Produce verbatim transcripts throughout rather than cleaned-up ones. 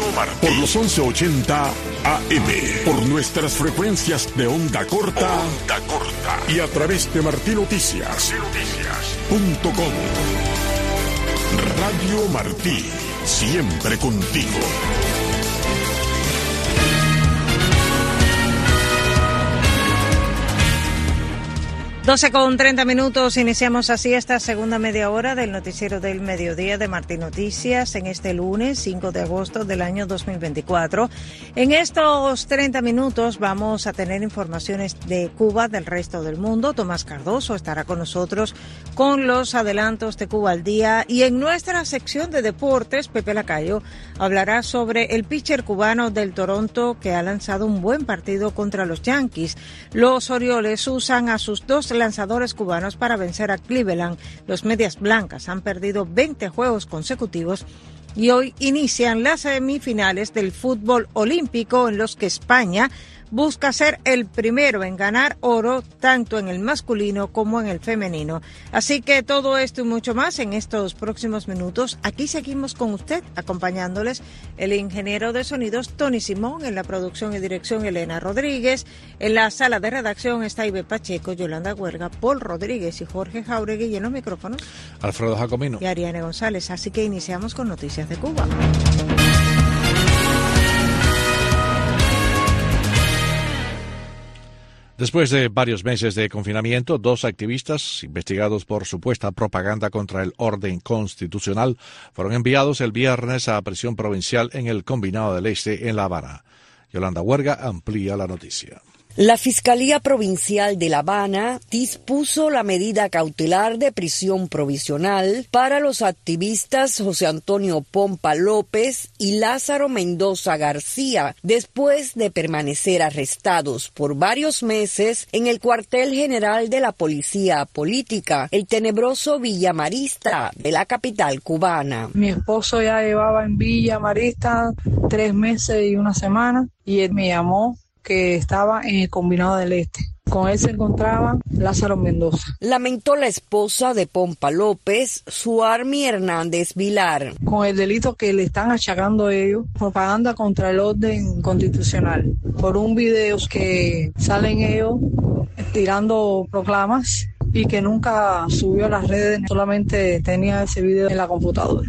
Martí. Por los once ochenta A M. Por nuestras frecuencias de onda corta. Onda corta. Y a través de Martí Noticias. Noticias. Punto com. Radio Martí. Siempre contigo. doce con treinta minutos, iniciamos así esta segunda media hora del noticiero del mediodía de Martí Noticias en este lunes cinco de agosto del año dos mil veinticuatro. En estos treinta minutos vamos a tener informaciones de Cuba, del resto del mundo. Tomás Cardoso estará con nosotros con los adelantos de Cuba al día, y en nuestra sección de deportes, Pepe Lacayo hablará sobre el pitcher cubano del Toronto que ha lanzado un buen partido contra los Yankees. Los Orioles usan a sus dos lanzadores cubanos para vencer a Cleveland. Los Medias Blancas han perdido veinte juegos consecutivos y hoy inician las semifinales del fútbol olímpico, en los que España busca ser el primero en ganar oro tanto en el masculino como en el femenino. Así que todo esto y mucho más en estos próximos minutos. Aquí seguimos con usted, acompañándoles el ingeniero de sonidos Tony Simón, en la producción y dirección Elena Rodríguez, en la sala de redacción está Ibe Pacheco, Yolanda Huerga, Paul Rodríguez y Jorge Jauregui, y en los micrófonos Alfredo Jacomino y Ariane González. Así que iniciamos con noticias de Cuba. Después de varios meses de confinamiento, dos activistas investigados por supuesta propaganda contra el orden constitucional fueron enviados el viernes a prisión provincial en el Combinado del Este, en La Habana. Yolanda Huerga amplía la noticia. La Fiscalía Provincial de La Habana dispuso la medida cautelar de prisión provisional para los activistas José Antonio Pompa López y Lázaro Mendoza García, después de permanecer arrestados por varios meses en el cuartel general de la Policía Política, el tenebroso Villa Marista de la capital cubana. Mi esposo ya llevaba en Villa Marista tres meses y una semana, y él me llamó que estaba en el Combinado del Este. Con él se encontraba Lázaro Mendoza. Lamentó la esposa de Pompa López, Suarmi Hernández Vilar. Con el delito que le están achacando ellos, propaganda contra el orden constitucional, por un video que salen ellos tirando proclamas y que nunca subió a las redes, solamente tenía ese video en la computadora.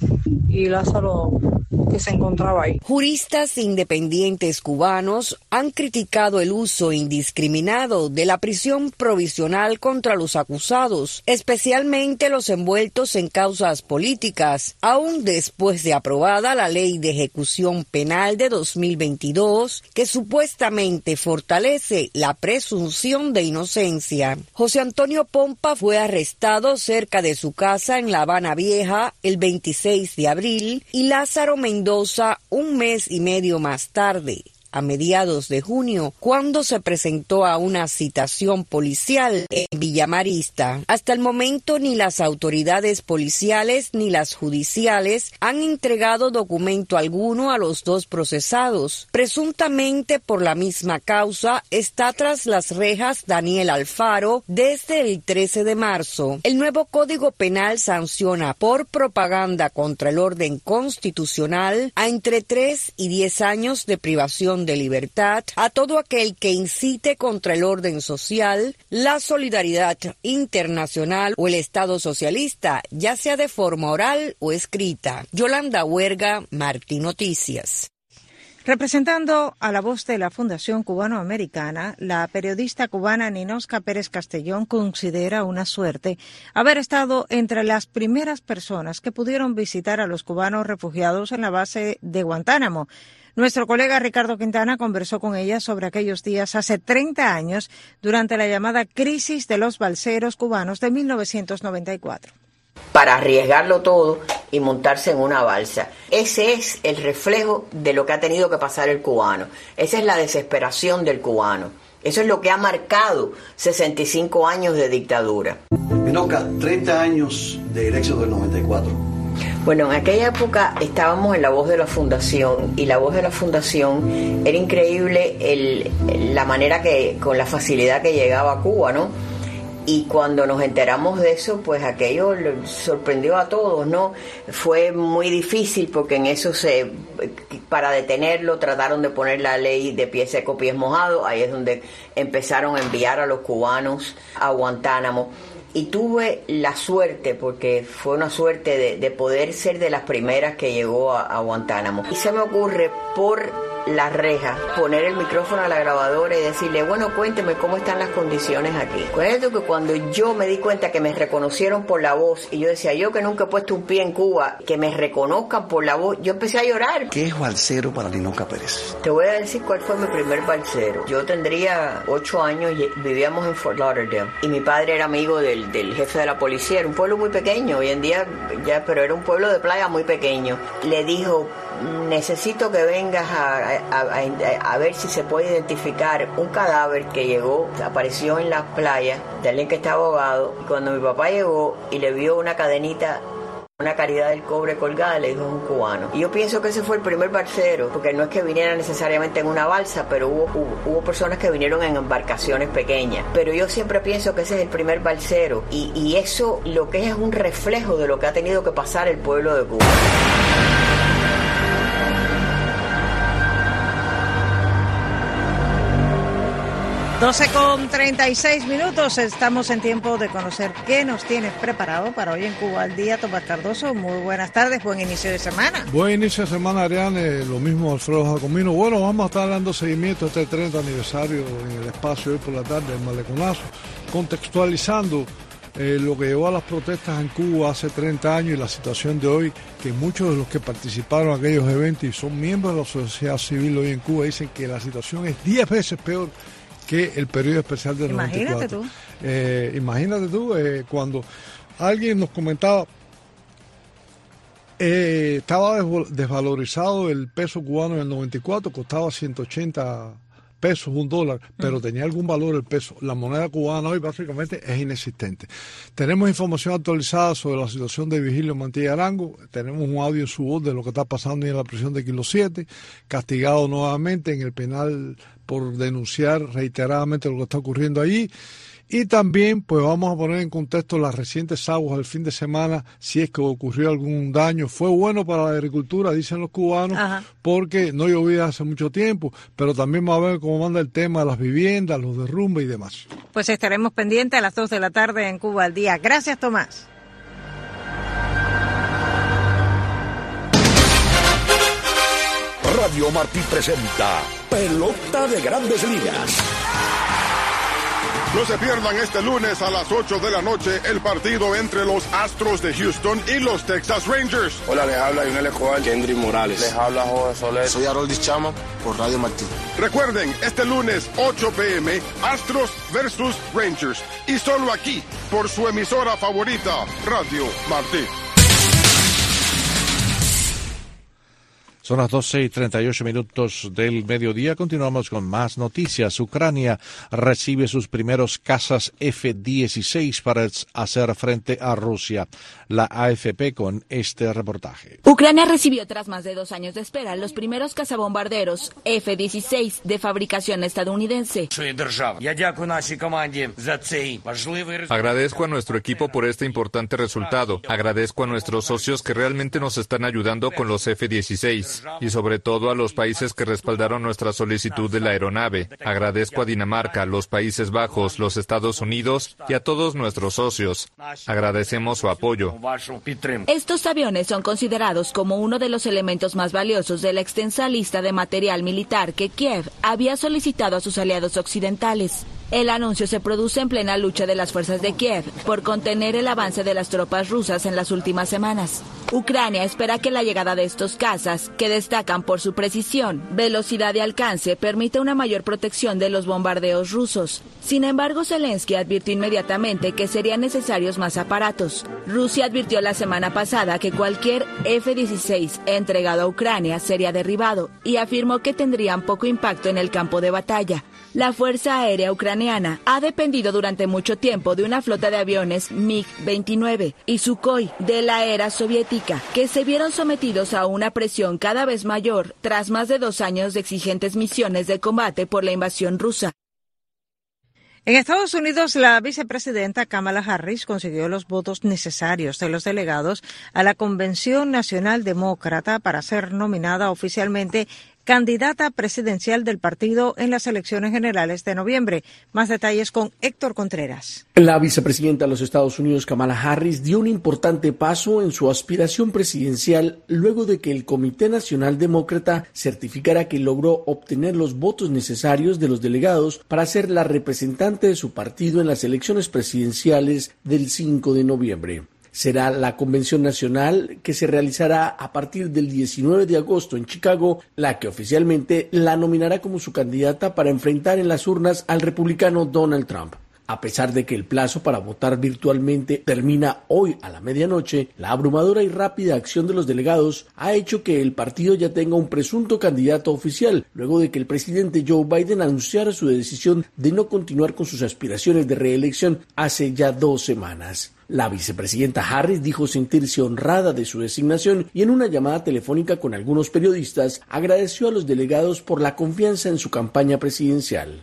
Y Lázaro, que se encontraba ahí. Juristas independientes cubanos han criticado el uso indiscriminado de la prisión provisional contra los acusados, especialmente los envueltos en causas políticas, aún después de aprobada la Ley de Ejecución Penal de dos mil veintidós, que supuestamente fortalece la presunción de inocencia. José Antonio Pompa fue arrestado cerca de su casa en La Habana Vieja el veintiséis de abril y Lázaro Mendoza un mes y medio más tarde, a mediados de junio, cuando se presentó a una citación policial en Villa Marista. Hasta el momento ni las autoridades policiales ni las judiciales han entregado documento alguno a los dos procesados. Presuntamente por la misma causa está tras las rejas Daniel Alfaro desde el trece de marzo. El nuevo Código Penal sanciona por propaganda contra el orden constitucional a entre tres y diez años de privación de libertad a todo aquel que incite contra el orden social, la solidaridad internacional o el Estado socialista, ya sea de forma oral o escrita. Yolanda Huerga, Martí Noticias. Representando a la voz de la Fundación Cubanoamericana, la periodista cubana Ninosca Pérez Castellón considera una suerte haber estado entre las primeras personas que pudieron visitar a los cubanos refugiados en la base de Guantánamo. Nuestro colega Ricardo Quintana conversó con ella sobre aquellos días hace treinta años, durante la llamada crisis de los balseros cubanos de mil novecientos noventa y cuatro. Para arriesgarlo todo y montarse en una balsa. Ese es el reflejo de lo que ha tenido que pasar el cubano. Esa es la desesperación del cubano. Eso es lo que ha marcado sesenta y cinco años de dictadura. Ninosca, treinta años del éxodo del noventa y cuatro. Bueno, en aquella época estábamos en La Voz de la Fundación, y La Voz de la Fundación era increíble el, la manera que, con la facilidad que llegaba a Cuba, ¿no? Y cuando nos enteramos de eso, pues aquello sorprendió a todos, ¿no? Fue muy difícil porque en eso se, para detenerlo, trataron de poner la ley de pie seco, pies mojados. Ahí es donde empezaron a enviar a los cubanos a Guantánamo. Y tuve la suerte, porque fue una suerte de, de poder ser de las primeras que llegó a, a Guantánamo. Y se me ocurre por la reja poner el micrófono a la grabadora y decirle, bueno, cuénteme cómo están las condiciones aquí. Cuento que cuando yo me di cuenta que me reconocieron por la voz, y yo decía, yo que nunca he puesto un pie en Cuba, que me reconozcan por la voz, yo empecé a llorar. ¿Qué es balsero para Linoca Pérez? Te voy a decir cuál fue mi primer balsero. Yo tendría ocho años y vivíamos en Fort Lauderdale. Y mi padre era amigo del, del jefe de la policía. Era un pueblo muy pequeño, hoy en día ya, pero era un pueblo de playa muy pequeño. Le dijo, necesito que vengas a, a, a, a ver si se puede identificar un cadáver que llegó, apareció en las playas de alguien que estaba ahogado. Y cuando mi papá llegó y le vio una cadenita, una caridad del cobre colgada, le dijo, es un cubano. Y yo pienso que ese fue el primer balsero, porque no es que viniera necesariamente en una balsa, pero hubo, hubo, hubo personas que vinieron en embarcaciones pequeñas. Pero yo siempre pienso que ese es el primer balsero, y, y eso lo que es es un reflejo de lo que ha tenido que pasar el pueblo de Cuba. doce con treinta y seis minutos, estamos en tiempo de conocer qué nos tienes preparado para hoy en Cuba al Día. Tomás Cardoso, muy buenas tardes, buen inicio de semana. Buen inicio de semana, Ariane, lo mismo Alfredo Jacomino. Bueno, vamos a estar dando seguimiento a este treinta aniversario en el espacio hoy por la tarde, el Maleconazo, contextualizando eh, lo que llevó a las protestas en Cuba hace treinta años y la situación de hoy, que muchos de los que participaron en aquellos eventos y son miembros de la sociedad civil hoy en Cuba dicen que la situación es diez veces peor que el periodo especial del imagínate noventa y cuatro. Tú. Eh, imagínate tú, eh, cuando alguien nos comentaba, eh, estaba desvalorizado el peso cubano en el noventa y cuatro, costaba ciento ochenta pesos, un dólar, pero uh-huh. tenía algún valor el peso. La moneda cubana hoy básicamente es inexistente. Tenemos información actualizada sobre la situación de Vigilio Mantilla Arango, tenemos un audio en su voz de lo que está pasando en la prisión de Kilo siete, castigado nuevamente en el penal por denunciar reiteradamente lo que está ocurriendo allí. Y también pues vamos a poner en contexto las recientes aguas del fin de semana, si es que ocurrió algún daño. Fue bueno para la agricultura, dicen los cubanos, Ajá. porque no llovía hace mucho tiempo, pero también va a ver cómo manda el tema de las viviendas, los derrumbes y demás. Pues estaremos pendientes a las dos de la tarde en Cuba al Día. Gracias, Tomás. Radio Martí presenta Pelota de Grandes Ligas. No se pierdan este lunes a las ocho de la noche el partido entre los Astros de Houston y los Texas Rangers. Hola, les habla Yunel Escobar, Kendry Morales. Les habla Jorge Soler. Soy Haroldis Chama por Radio Martí. Recuerden, este lunes ocho p.m. Astros versus Rangers. Y solo aquí, por su emisora favorita, Radio Martí. Son las doce y treinta y ocho minutos del mediodía. Continuamos con más noticias. Ucrania recibe sus primeros cazas F dieciséis para hacer frente a Rusia. La A F P con este reportaje. Ucrania recibió tras más de dos años de espera los primeros cazabombarderos F dieciséis de fabricación estadounidense. Agradezco a nuestro equipo por este importante resultado. Agradezco a nuestros socios que realmente nos están ayudando con los F dieciséis. Y sobre todo a los países que respaldaron nuestra solicitud de la aeronave. Agradezco a Dinamarca, los Países Bajos, los Estados Unidos y a todos nuestros socios. Agradecemos su apoyo. Estos aviones son considerados como uno de los elementos más valiosos de la extensa lista de material militar que Kiev había solicitado a sus aliados occidentales. El anuncio se produce en plena lucha de las fuerzas de Kiev por contener el avance de las tropas rusas en las últimas semanas. Ucrania espera que la llegada de estos cazas, que destacan por su precisión, velocidad y alcance, permita una mayor protección de los bombardeos rusos. Sin embargo, Zelensky advirtió inmediatamente que serían necesarios más aparatos. Rusia advirtió la semana pasada que cualquier F dieciséis entregado a Ucrania sería derribado y afirmó que tendrían poco impacto en el campo de batalla. La Fuerza Aérea Ucraniana ha dependido durante mucho tiempo de una flota de aviones MiG veintinueve y Sukhoi de la era soviética, que se vieron sometidos a una presión cada vez mayor tras más de dos años de exigentes misiones de combate por la invasión rusa. En Estados Unidos, la vicepresidenta Kamala Harris consiguió los votos necesarios de los delegados a la Convención Nacional Demócrata para ser nominada oficialmente candidata presidencial del partido en las elecciones generales de noviembre. Más detalles con Héctor Contreras. La vicepresidenta de los Estados Unidos, Kamala Harris, dio un importante paso en su aspiración presidencial luego de que el Comité Nacional Demócrata certificara que logró obtener los votos necesarios de los delegados para ser la representante de su partido en las elecciones presidenciales del cinco de noviembre. Será la convención nacional que se realizará a partir del diecinueve de agosto en Chicago, la que oficialmente la nominará como su candidata para enfrentar en las urnas al republicano Donald Trump. A pesar de que el plazo para votar virtualmente termina hoy a la medianoche, la abrumadora y rápida acción de los delegados ha hecho que el partido ya tenga un presunto candidato oficial, luego de que el presidente Joe Biden anunciara su decisión de no continuar con sus aspiraciones de reelección hace ya dos semanas. La vicepresidenta Harris dijo sentirse honrada de su designación y en una llamada telefónica con algunos periodistas agradeció a los delegados por la confianza en su campaña presidencial.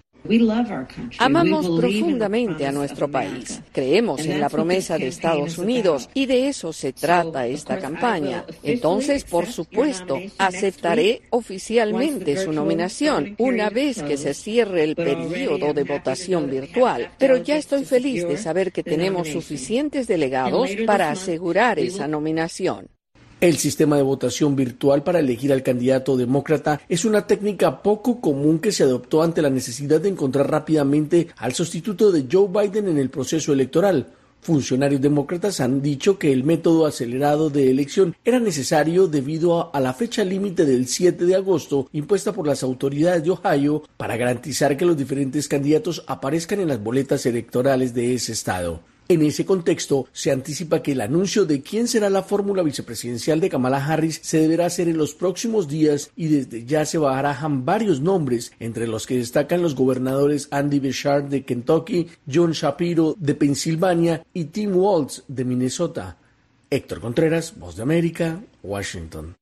Amamos profundamente a nuestro país. Creemos en la promesa de Estados Unidos y de eso se trata esta campaña. Entonces, por supuesto, aceptaré oficialmente su nominación una vez que se cierre el periodo de votación virtual. Pero ya estoy feliz de saber que tenemos suficientes delegados para asegurar esa nominación. El sistema de votación virtual para elegir al candidato demócrata es una técnica poco común que se adoptó ante la necesidad de encontrar rápidamente al sustituto de Joe Biden en el proceso electoral. Funcionarios demócratas han dicho que el método acelerado de elección era necesario debido a la fecha límite del siete de agosto impuesta por las autoridades de Ohio para garantizar que los diferentes candidatos aparezcan en las boletas electorales de ese estado. En ese contexto, se anticipa que el anuncio de quién será la fórmula vicepresidencial de Kamala Harris se deberá hacer en los próximos días y desde ya se barajan varios nombres, entre los que destacan los gobernadores Andy Beshear de Kentucky, John Shapiro de Pensilvania y Tim Walz de Minnesota. Héctor Contreras, Voz de América, Washington.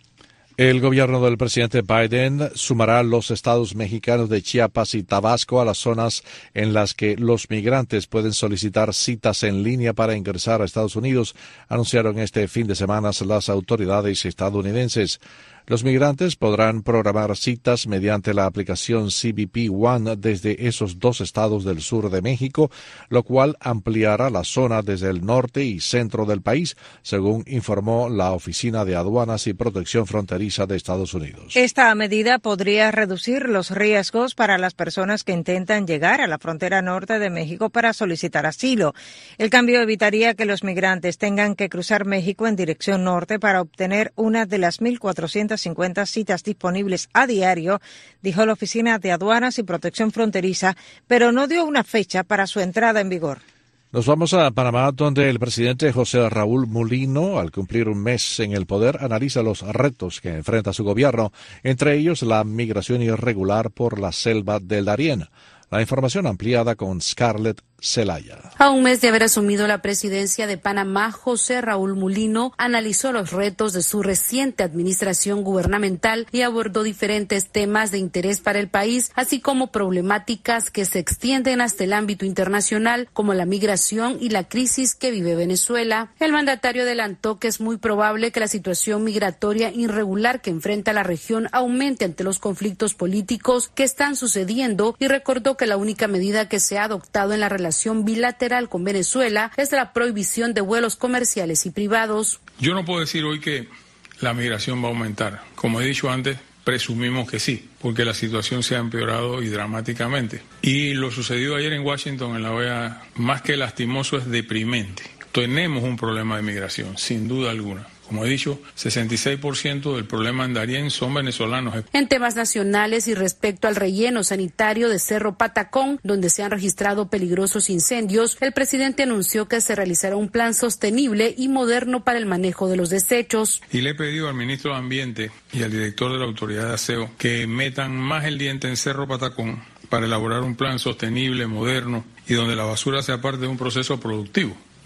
El gobierno del presidente Biden sumará los estados mexicanos de Chiapas y Tabasco a las zonas en las que los migrantes pueden solicitar citas en línea para ingresar a Estados Unidos, anunciaron este fin de semana las autoridades estadounidenses. Los migrantes podrán programar citas mediante la aplicación C B P One desde esos dos estados del sur de México, lo cual ampliará la zona desde el norte y centro del país, según informó la Oficina de Aduanas y Protección Fronteriza de Estados Unidos. Esta medida podría reducir los riesgos para las personas que intentan llegar a la frontera norte de México para solicitar asilo. El cambio evitaría que los migrantes tengan que cruzar México en dirección norte para obtener una de las mil cuatrocientas cincuenta citas disponibles a diario, dijo la Oficina de Aduanas y Protección Fronteriza, pero no dio una fecha para su entrada en vigor. Nos vamos a Panamá, donde el presidente José Raúl Mulino, al cumplir un mes en el poder, analiza los retos que enfrenta su gobierno, entre ellos la migración irregular por la selva del Darién. La información ampliada con Scarlett Zelaya. A un mes de haber asumido la presidencia de Panamá, José Raúl Mulino analizó los retos de su reciente administración gubernamental y abordó diferentes temas de interés para el país, así como problemáticas que se extienden hasta el ámbito internacional, como la migración y la crisis que vive Venezuela. El mandatario adelantó que es muy probable que la situación migratoria irregular que enfrenta la región aumente ante los conflictos políticos que están sucediendo y recordó que la única medida que se ha adoptado en la relación bilateral con Venezuela es la prohibición de vuelos comerciales y privados. Yo no puedo decir hoy que la migración va a aumentar. Como he dicho antes, presumimos que sí, porque la situación se ha empeorado y dramáticamente. Y lo sucedido ayer en Washington, en la O E A, más que lastimoso, es deprimente. Tenemos un problema de migración, sin duda alguna. Como he dicho, sesenta y seis por ciento del problema en Darién son venezolanos. En temas nacionales y respecto al relleno sanitario de Cerro Patacón, donde se han registrado peligrosos incendios, el presidente anunció que se realizará un plan sostenible y moderno para el manejo de los desechos. Y le he pedido al ministro de Ambiente y al director de la Autoridad de Aseo que metan más el diente en Cerro Patacón para elaborar un plan sostenible, moderno y donde la basura sea parte de un proceso productivo.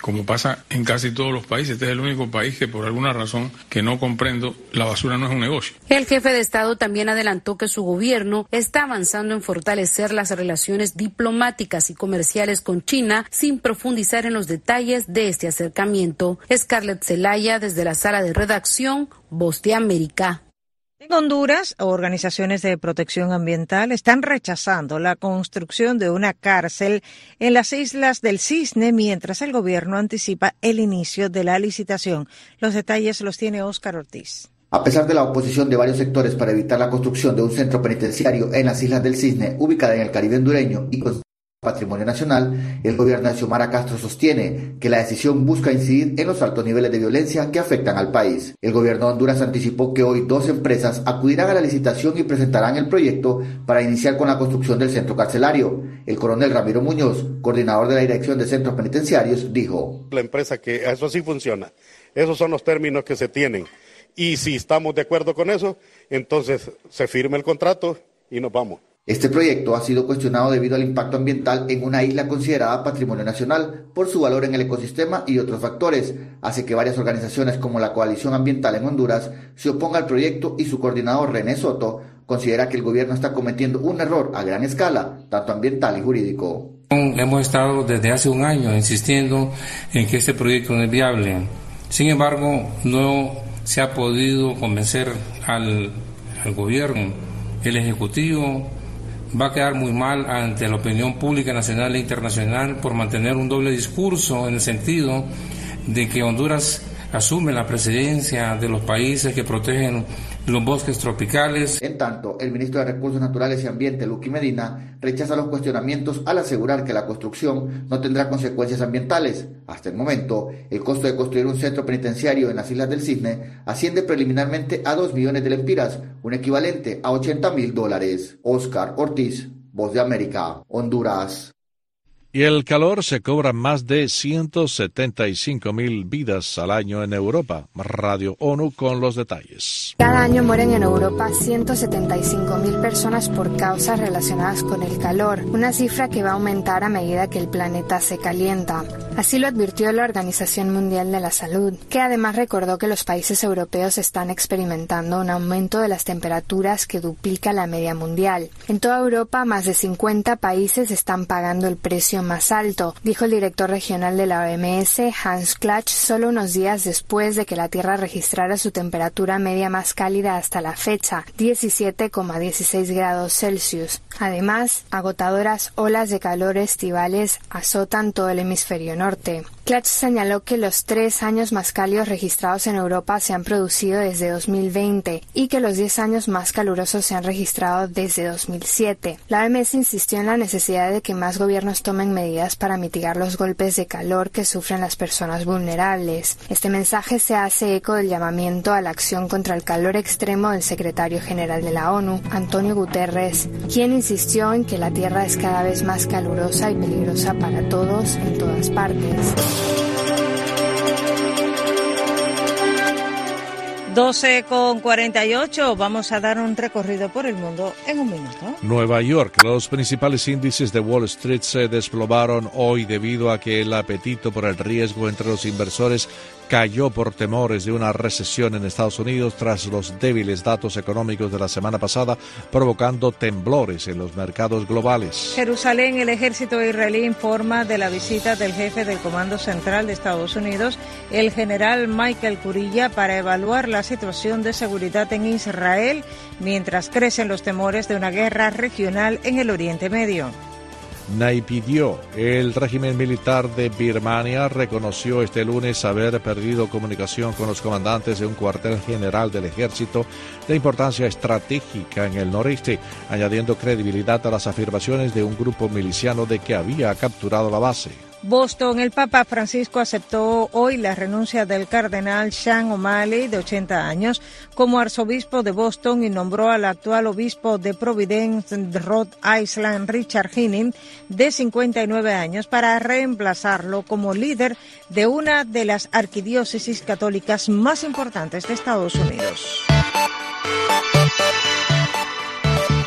Como pasa en casi todos los países, este es el único país que por alguna razón que no comprendo, la basura no es un negocio. El jefe de Estado también adelantó que su gobierno está avanzando en fortalecer las relaciones diplomáticas y comerciales con China sin profundizar en los detalles de este acercamiento. Scarlett Zelaya desde la sala de redacción, Voz de América. En Honduras, organizaciones de protección ambiental están rechazando la construcción de una cárcel en las Islas del Cisne mientras el gobierno anticipa el inicio de la licitación. Los detalles los tiene Óscar Ortiz. A pesar de la oposición de varios sectores para evitar la construcción de un centro penitenciario en las Islas del Cisne, ubicada en el Caribe hondureño y con patrimonio nacional, el gobierno de Xiomara Castro sostiene que la decisión busca incidir en los altos niveles de violencia que afectan al país. El gobierno de Honduras anticipó que hoy dos empresas acudirán a la licitación y presentarán el proyecto para iniciar con la construcción del centro carcelario. El coronel Ramiro Muñoz, coordinador de la Dirección de Centros Penitenciarios, dijo: La empresa que eso sí funciona, esos son los términos que se tienen y si estamos de acuerdo con eso, entonces se firma el contrato y nos vamos. Este proyecto ha sido cuestionado debido al impacto ambiental en una isla considerada patrimonio nacional por su valor en el ecosistema y otros factores. Hace que varias organizaciones como la Coalición Ambiental en Honduras se oponga al proyecto y su coordinador René Soto considera que el gobierno está cometiendo un error a gran escala, tanto ambiental y jurídico. Hemos estado desde hace un año insistiendo en que este proyecto no es viable. Sin embargo, no se ha podido convencer al, al gobierno. El Ejecutivo va a quedar muy mal ante la opinión pública nacional e internacional por mantener un doble discurso en el sentido de que Honduras asume la presidencia de los países que protegen los bosques tropicales. En tanto, el ministro de Recursos Naturales y Ambiente, Luqui Medina, rechaza los cuestionamientos al asegurar que la construcción no tendrá consecuencias ambientales. Hasta el momento, el costo de construir un centro penitenciario en las Islas del Cisne asciende preliminarmente a dos millones de lempiras, un equivalente a ochenta mil dólares. Óscar Ortiz, Voz de América, Honduras. Y el calor se cobra más de ciento setenta y cinco mil vidas al año en Europa. Radio ONU con los detalles. Cada año mueren en Europa ciento setenta y cinco mil personas por causas relacionadas con el calor, una cifra que va a aumentar a medida que el planeta se calienta. Así lo advirtió la Organización Mundial de la Salud, que además recordó que los países europeos están experimentando un aumento de las temperaturas que duplica la media mundial. En toda Europa, más de cincuenta países están pagando el precio más alto, dijo el director regional de la O M S, Hans Klach, solo unos días después de que la Tierra registrara su temperatura media más cálida hasta la fecha, diecisiete coma dieciséis grados Celsius. Además, agotadoras olas de calor estivales azotan todo el hemisferio norte. Klach señaló que los tres años más cálidos registrados en Europa se han producido desde dos mil veinte y que los diez años más calurosos se han registrado desde dos mil siete. La O M S insistió en la necesidad de que más gobiernos tomen medidas para mitigar los golpes de calor que sufren las personas vulnerables. Este mensaje se hace eco del llamamiento a la acción contra el calor extremo del secretario general de la ONU, Antonio Guterres, quien insistió en que la Tierra es cada vez más calurosa y peligrosa para todos en todas partes. doce con cuarenta y ocho, vamos a dar un recorrido por el mundo en un minuto. Nueva York, los principales índices de Wall Street se desplomaron hoy debido a que el apetito por el riesgo entre los inversores cayó por temores de una recesión en Estados Unidos tras los débiles datos económicos de la semana pasada, provocando temblores en los mercados globales. Jerusalén, el ejército israelí informa de la visita del jefe del Comando Central de Estados Unidos, el general Michael Kurilla, para evaluar la situación de seguridad en Israel, mientras crecen los temores de una guerra regional en el Oriente Medio. Naypyidaw, el régimen militar de Birmania, reconoció este lunes haber perdido comunicación con los comandantes de un cuartel general del ejército de importancia estratégica en el noreste, añadiendo credibilidad a las afirmaciones de un grupo miliciano de que había capturado la base. Boston, el Papa Francisco aceptó hoy la renuncia del cardenal Sean O'Malley, de ochenta años, como arzobispo de Boston y nombró al actual obispo de Providence, Rhode Island, Richard Hinning, de cincuenta y nueve años, para reemplazarlo como líder de una de las arquidiócesis católicas más importantes de Estados Unidos.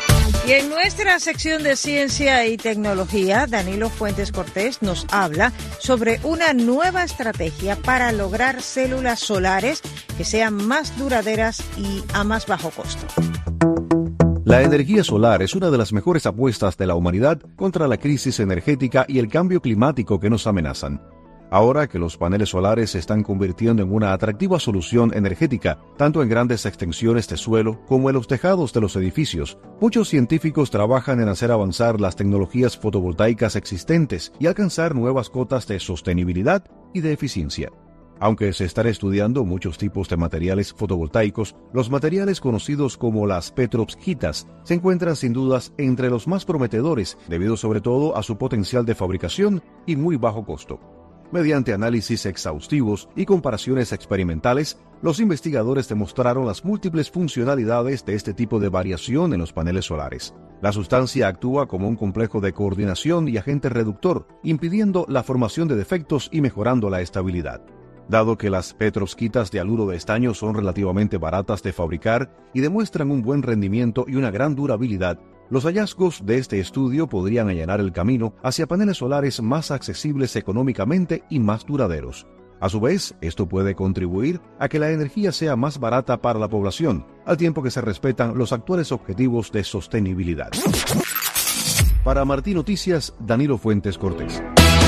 Y en nuestra sección de ciencia y tecnología, Danilo Fuentes Cortés nos habla sobre una nueva estrategia para lograr células solares que sean más duraderas y a más bajo costo. La energía solar es una de las mejores apuestas de la humanidad contra la crisis energética y el cambio climático que nos amenazan. Ahora que los paneles solares se están convirtiendo en una atractiva solución energética, tanto en grandes extensiones de suelo como en los tejados de los edificios, muchos científicos trabajan en hacer avanzar las tecnologías fotovoltaicas existentes y alcanzar nuevas cotas de sostenibilidad y de eficiencia. Aunque se están estudiando muchos tipos de materiales fotovoltaicos, los materiales conocidos como las petrovskitas se encuentran sin dudas entre los más prometedores, debido sobre todo a su potencial de fabricación y muy bajo costo. Mediante análisis exhaustivos y comparaciones experimentales, los investigadores demostraron las múltiples funcionalidades de este tipo de variación en los paneles solares. La sustancia actúa como un complejo de coordinación y agente reductor, impidiendo la formación de defectos y mejorando la estabilidad. Dado que las petrovskitas de haluro de estaño son relativamente baratas de fabricar y demuestran un buen rendimiento y una gran durabilidad, los hallazgos de este estudio podrían allanar el camino hacia paneles solares más accesibles económicamente y más duraderos. A su vez, esto puede contribuir a que la energía sea más barata para la población, al tiempo que se respetan los actuales objetivos de sostenibilidad. Para Martín Noticias, Danilo Fuentes Cortés.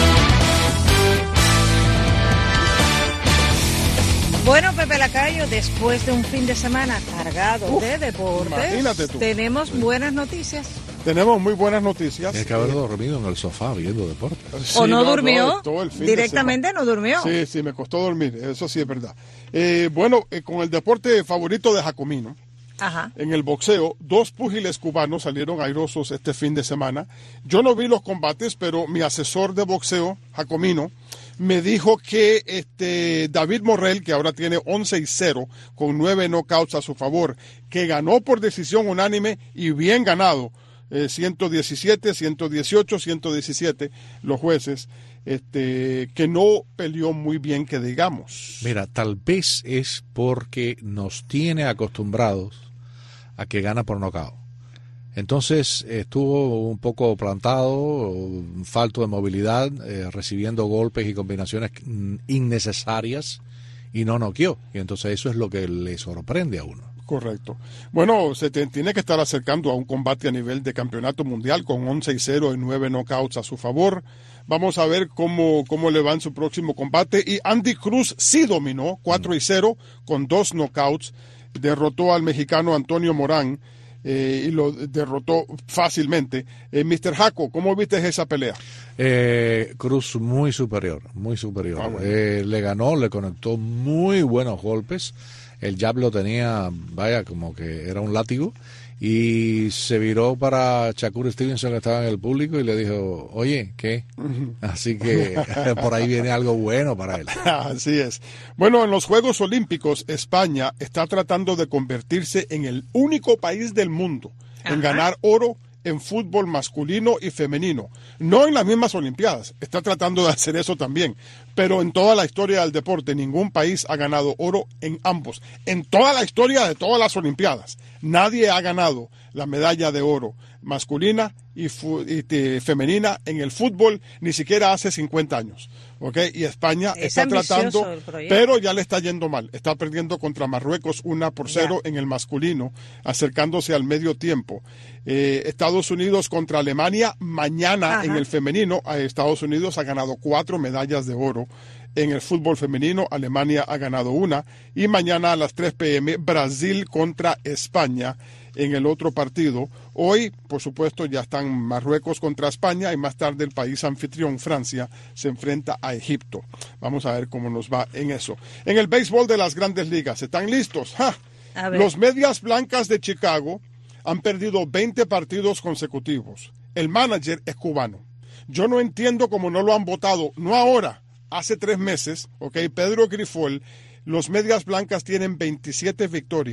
Bueno, Pepe Lacayo, después de un fin de semana cargado Uf, de deportes, tenemos buenas noticias. Tenemos muy buenas noticias. Hay que haber dormido en el sofá viendo deportes. Sí, o no, no durmió, no, directamente no durmió. Sí, sí, me costó dormir, eso sí es verdad. Eh, bueno, eh, con el deporte favorito de Jacomino, Ajá. en el boxeo, dos púgiles cubanos salieron airosos este fin de semana. Yo no vi los combates, pero mi asesor de boxeo, Jacomino, me dijo que este David Morrell, que ahora tiene once y cero, con nueve knockouts a su favor, que ganó por decisión unánime y bien ganado, eh, ciento diecisiete, ciento dieciocho, ciento diecisiete, los jueces, este, que no peleó muy bien, que digamos. Mira, tal vez es porque nos tiene acostumbrados a que gana por nocaut. Entonces estuvo un poco plantado, falto de movilidad, eh, recibiendo golpes y combinaciones innecesarias y no noqueó. Y entonces eso es lo que le sorprende a uno. Correcto. Bueno, se te, tiene que estar acercando a un combate a nivel de campeonato mundial con once y cero y nueve knockouts a su favor. Vamos a ver cómo, cómo le va en su próximo combate. Y Andy Cruz sí dominó, cuatro y cero con dos knockouts. Derrotó al mexicano Antonio Morán. Eh, y lo derrotó fácilmente. Eh, mister Jaco, ¿cómo viste esa pelea? Eh, Cruz muy superior, muy superior. Ah, bueno. eh, le ganó, le conectó muy buenos golpes. El jab lo tenía, vaya, como que era un látigo. Y se viró para Shakur Stevenson, que estaba en el público, y le dijo, oye, ¿qué? Uh-huh. Así que por ahí viene algo bueno para él. Así es. Bueno, en los Juegos Olímpicos, España está tratando de convertirse en el único país del mundo Ajá. en ganar oro en fútbol masculino y femenino. No en las mismas Olimpiadas, está tratando de hacer eso también, pero en toda la historia del deporte, ningún país ha ganado oro en ambos. En toda la historia de todas las Olimpiadas, nadie ha ganado la medalla de oro masculina y, fu- y te, femenina en el fútbol, ni siquiera hace cincuenta años. ¿Okay? Y España es está tratando, pero ya le está yendo mal. Está perdiendo contra Marruecos una por cero en el masculino, acercándose al medio tiempo. Eh, Estados Unidos contra Alemania mañana Ajá. en el femenino. Estados Unidos ha ganado cuatro medallas de oro. En el fútbol femenino, Alemania ha ganado una. Y mañana a las tres p.m., Brasil contra España en el otro partido. Hoy, por supuesto, ya están Marruecos contra España y más tarde el país anfitrión, Francia, se enfrenta a Egipto. Vamos a ver cómo nos va en eso. En el béisbol de las Grandes Ligas, ¿están listos? ¡Ja! Los Medias Blancas de Chicago han perdido veinte partidos consecutivos. El manager es cubano. Yo no entiendo cómo no lo han votado, no ahora, hace tres meses, ¿ok? Pedro Grifol. Los Medias Blancas tienen veintisiete victorias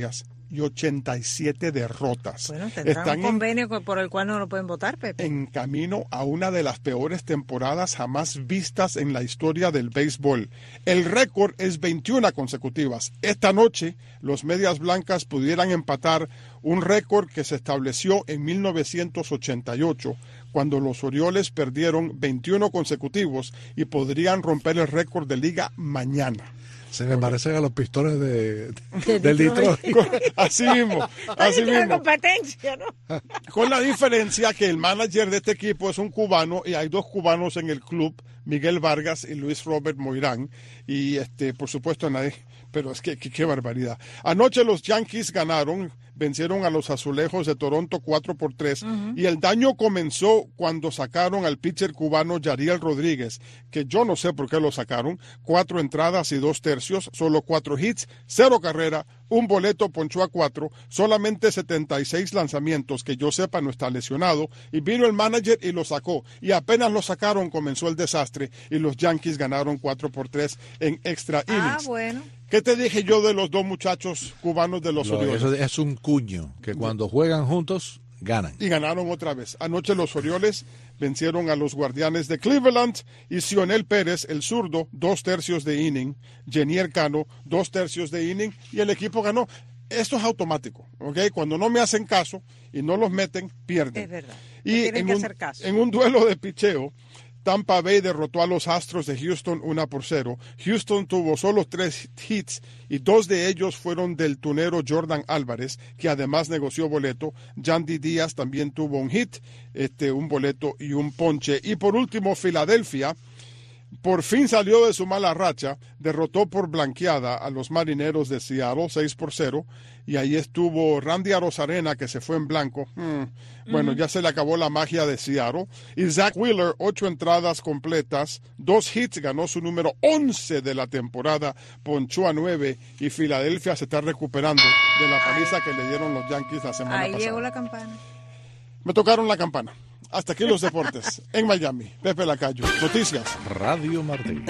y ochenta y siete derrotas. Bueno, tendrán Están un convenio en, por el cual no lo pueden votar, Pepe. En camino a una de las peores temporadas jamás vistas en la historia del béisbol. El récord es veintiuna consecutivas. Esta noche, los Medias Blancas pudieran empatar un récord que se estableció en mil novecientos ochenta y ocho, cuando los Orioles perdieron veintiuno consecutivos y podrían romper el récord de liga mañana. Se me parecen a los Pistones de, de del Detroit. Detroit. Así mismo, así Oye, mismo. competencia, ¿no? Con la diferencia que el manager de este equipo es un cubano y hay dos cubanos en el club, Miguel Vargas y Luis Robert Moirán. Y este, por supuesto, nadie, pero es que, que qué barbaridad. Anoche los Yankees ganaron, vencieron a los Azulejos de Toronto cuatro por tres, uh-huh. y el daño comenzó cuando sacaron al pitcher cubano Yariel Rodríguez, que yo no sé por qué lo sacaron, cuatro entradas y dos tercios, solo cuatro hits, cero carrera, un boleto, ponchó a cuatro, solamente setenta y seis lanzamientos, que yo sepa no está lesionado, y vino el manager y lo sacó, y apenas lo sacaron comenzó el desastre, y los Yankees ganaron cuatro por tres en extra innings. Ah, bueno. ¿Qué te dije yo de los dos muchachos cubanos de los Lo, Orioles? Eso es un cuño, que cuando juegan juntos, ganan. Y ganaron otra vez. Anoche los Orioles vencieron a los Guardianes de Cleveland y Cionel Pérez, el zurdo, dos tercios de inning. Jenier Cano, dos tercios de inning y el equipo ganó. Esto es automático, ¿ok? Cuando no me hacen caso y no los meten, pierden. Es verdad. Y tienen en que un, hacer caso. en un duelo de picheo, Tampa Bay derrotó a los Astros de Houston una por cero. Houston tuvo solo tres hits y dos de ellos fueron del tunero Jordan Álvarez, que además negoció boleto. Yandy Díaz también tuvo un hit, este, un boleto y un ponche. Y por último, Filadelfia por fin salió de su mala racha, derrotó por blanqueada a los Marineros de Seattle seis por cero, y ahí estuvo Randy Arozarena, que se fue en blanco. Hmm. Bueno, uh-huh. ya se le acabó la magia de Seattle. Y Zach Wheeler, ocho entradas completas, dos hits, ganó su número once de la temporada, ponchó a nueve, y Filadelfia se está recuperando de la paliza que le dieron los Yankees la semana ahí pasada. Ahí llegó la campana. Me tocaron la campana. Hasta aquí los deportes. En Miami, Pepe Lacayo. Noticias. Radio Martín.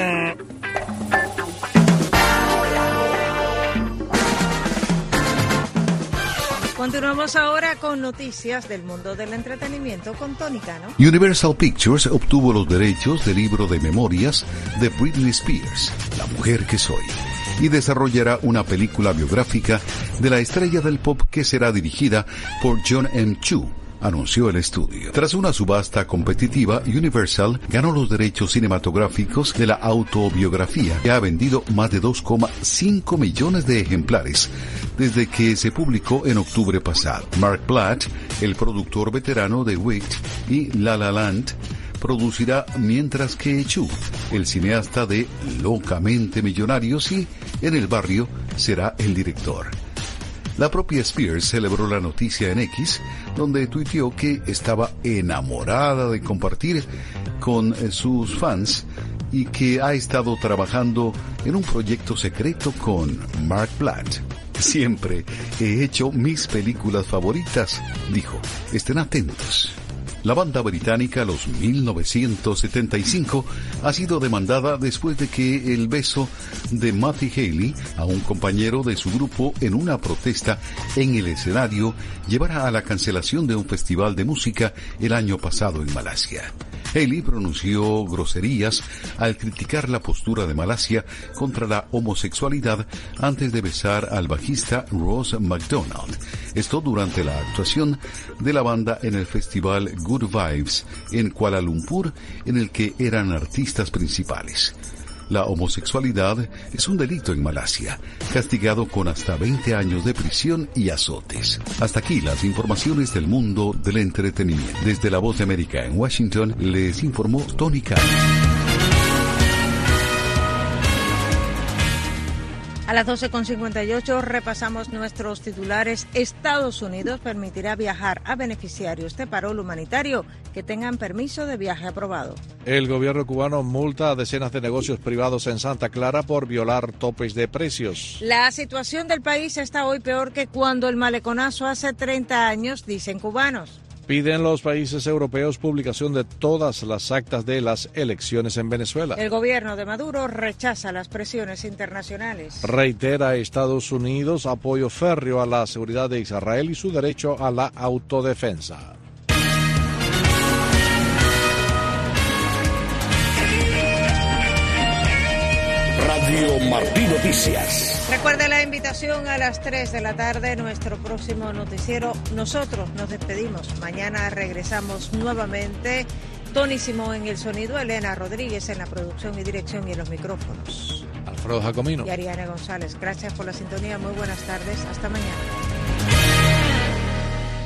Continuamos ahora con noticias del mundo del entretenimiento con Tony Cano. Universal Pictures obtuvo los derechos del libro de memorias de Britney Spears, La mujer que soy, y desarrollará una película biográfica de la estrella del pop que será dirigida por John M. Chu, anunció el estudio. Tras una subasta competitiva, Universal ganó los derechos cinematográficos de la autobiografía, que ha vendido más de dos coma cinco millones de ejemplares desde que se publicó en octubre pasado. Mark Platt, el productor veterano de Wicked y La La Land, producirá, mientras que Chu, el cineasta de Locamente Millonarios y En el Barrio, será el director. La propia Spears celebró la noticia en X, donde tuiteó que estaba enamorada de compartir con sus fans y que ha estado trabajando en un proyecto secreto con Mark Platt. Siempre he hecho mis películas favoritas, dijo. Estén atentos. La banda británica Los mil novecientos setenta y cinco ha sido demandada después de que el beso de Matty Haley a un compañero de su grupo en una protesta en el escenario llevara a la cancelación de un festival de música el año pasado en Malasia. Haley pronunció groserías al criticar la postura de Malasia contra la homosexualidad antes de besar al bajista Ross McDonald. Esto durante la actuación de la banda en el festival Good Vibes en Kuala Lumpur, en el que eran artistas principales. La homosexualidad es un delito en Malasia, castigado con hasta veinte años de prisión y azotes. Hasta aquí las informaciones del mundo del entretenimiento. Desde La Voz de América en Washington, les informó Tony Cano. A las doce con cincuenta y ocho repasamos nuestros titulares. Estados Unidos permitirá viajar a beneficiarios de parol humanitario que tengan permiso de viaje aprobado. El gobierno cubano multa a decenas de negocios privados en Santa Clara por violar topes de precios. La situación del país está hoy peor que cuando el maleconazo hace treinta años, dicen cubanos. Piden los países europeos publicación de todas las actas de las elecciones en Venezuela. El gobierno de Maduro rechaza las presiones internacionales. Reitera a Estados Unidos apoyo férreo a la seguridad de Israel y su derecho a la autodefensa. Radio Martí Noticias. Recuerde la invitación a las tres de la tarde, nuestro próximo noticiero. Nosotros nos despedimos. Mañana regresamos nuevamente. Tony Simón en el sonido, Elena Rodríguez en la producción y dirección y en los micrófonos. Alfredo Jacomino. Y Ariana González. Gracias por la sintonía. Muy buenas tardes. Hasta mañana.